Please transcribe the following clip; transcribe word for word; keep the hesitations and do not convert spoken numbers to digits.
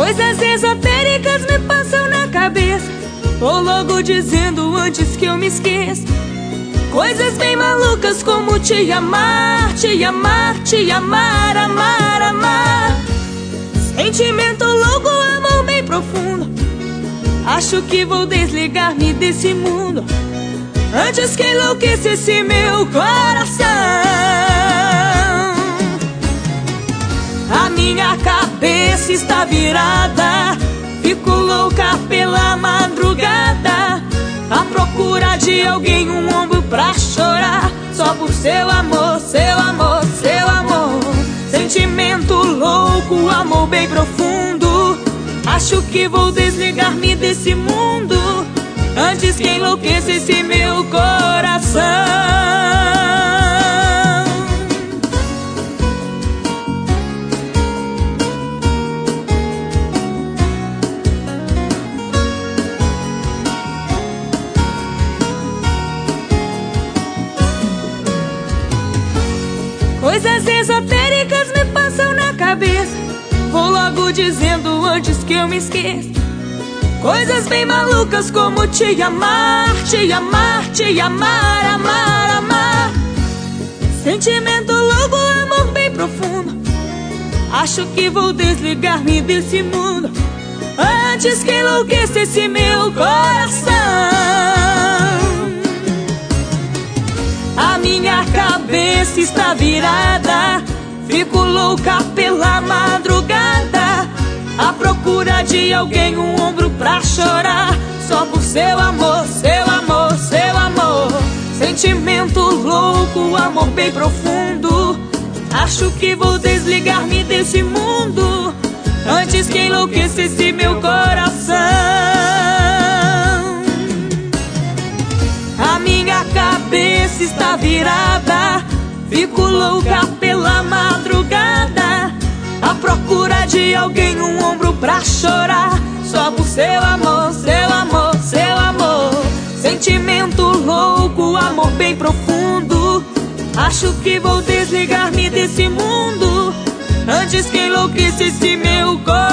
Coisas esotéricas me passam na cabeça, vou logo dizendo antes que eu me esqueça. Coisas bem malucas como te amar, te amar, te amar, amar, amar. Sentimento louco, amor bem profundo. Acho que vou desligar-me desse mundo antes que enlouquecesse meu coração. A minha cabeça está virada, fico louca pela madrugada, à procura de alguém, um ombro pra chorar, só por seu amor, seu amor, seu amor. Sentimento louco, amor bem profundo. Acho que vou desligar-me desse mundo antes que enlouquecesse meu coração. Coisas esotéricas me passam na cabeça, vou logo dizendo antes que eu me esqueça. Coisas bem malucas como te amar, te amar, te amar, amar, amar. Sentimento louco, amor bem profundo. Acho que vou desligar-me desse mundo antes que enlouquecesse meu coração. A minha cabeça está virada, fico louca pela madrugada, à procura de alguém, um ombro pra chorar, só por seu amor, seu amor, seu amor. Sentimento louco, amor bem profundo. Acho que vou desligar-me desse mundo antes que enlouquecesse meu coração. A minha cabeça está virada, fico louca pela madrugada, à procura de alguém, um ombro pra chorar, só por seu amor, seu amor, seu amor. Sentimento louco, amor bem profundo. Acho que vou desligar-me desse mundo antes que enlouquecesse meu coração.